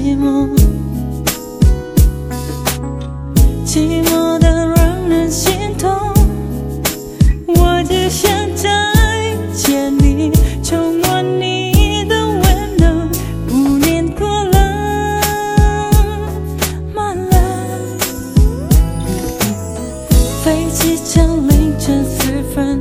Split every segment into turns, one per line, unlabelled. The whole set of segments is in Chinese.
寂寞，寂寞的让人心痛。我只想再见你，重温你的温柔，5年过了，慢了。飞机降临这4分，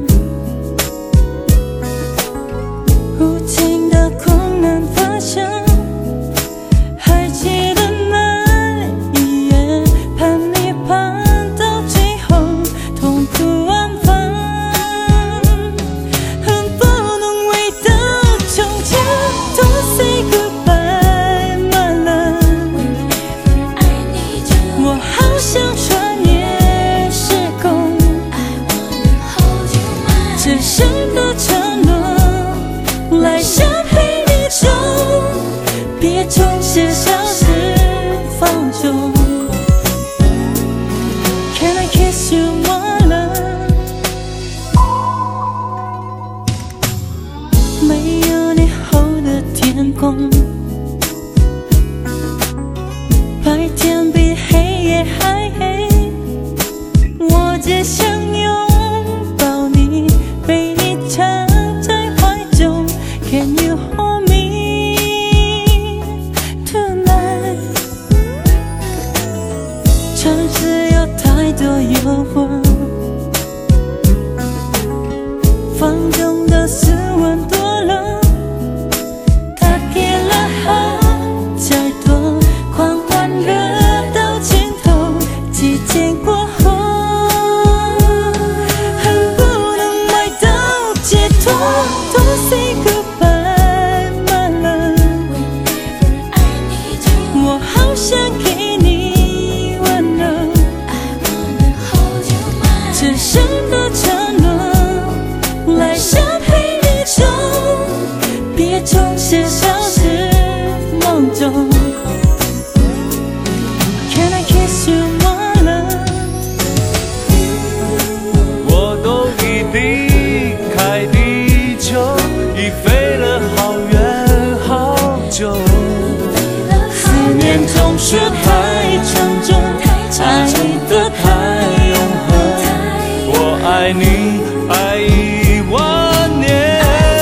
无情的空难发生。还记得那一夜，盼你盼到最后，痛苦万分，恨不能回到从前。Don't say goodbye, my love。我好想穿越时空，只剩的承诺，来生陪你走，别总是消失放纵。Can I kiss you, my love？ 没有你后的天空，白天比黑夜还黑，我只想拥抱你，被你藏在怀中。Can you hold me tonight？ 城市有太多诱惑，放纵的斯文多了，他给了太多，狂欢热到尽头，激情过后，恨不能回到解脱。Don't say goodbye, my love。 我好想给你温柔，只剩的承诺，来生陪你走，别总是消失梦中。Can I kiss you, my love？
我都已离开地球，已飞了好远好久。
思念总是太沉重，爱得太永恒。
我爱你，爱10000年。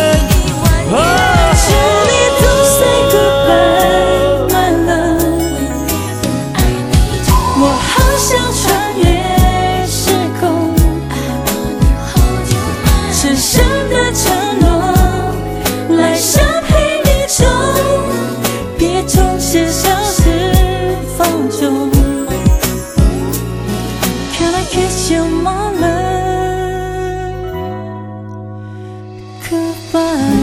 是你 Don't say goodbye, my love。 我好想穿越时空，只剩的承诺，来生陪你走，别总是消失放纵。Can I kiss you, my love? Goodbye.